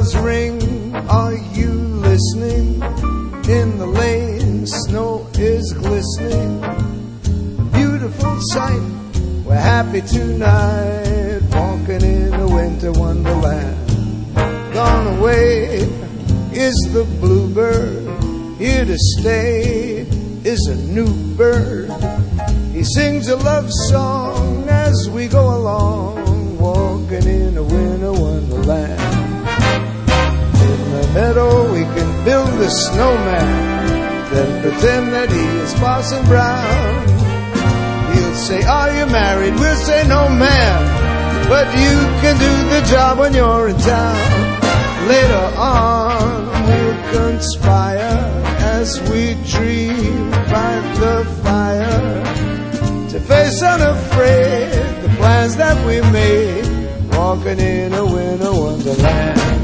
bells ring, are you listening? In the lane, snow is glistening. Beautiful sight, we're happy tonight, walking in a winter wonderland. Gone away is the bluebird, here to stay is a new bird. He sings a love song as we go along, walking in a winter wonderland. In the meadow we can build a snowman, then pretend that he is Parson Brown. He'll say, are you married? We'll say, no ma'am, but you can do the job when you're in town. Later on we'll conspire as we dream by the fire, to face unafraid the plans that we made, walking in a winter wonderland.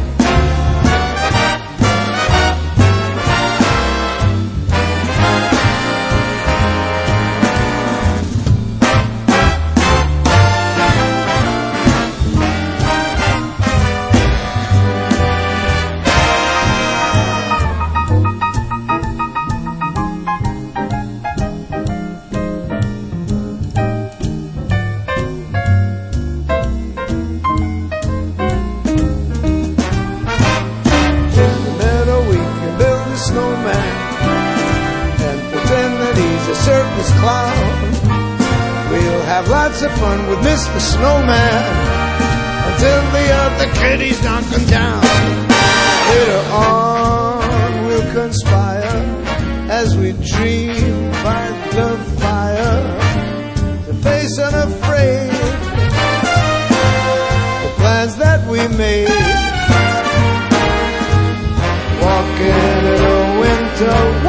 Circus clown. We'll have lots of fun with Mr. Snowman until the other kitties knock him down. Later on we'll conspire as we dream by the fire, to face unafraid the plans that we made, walking in a winter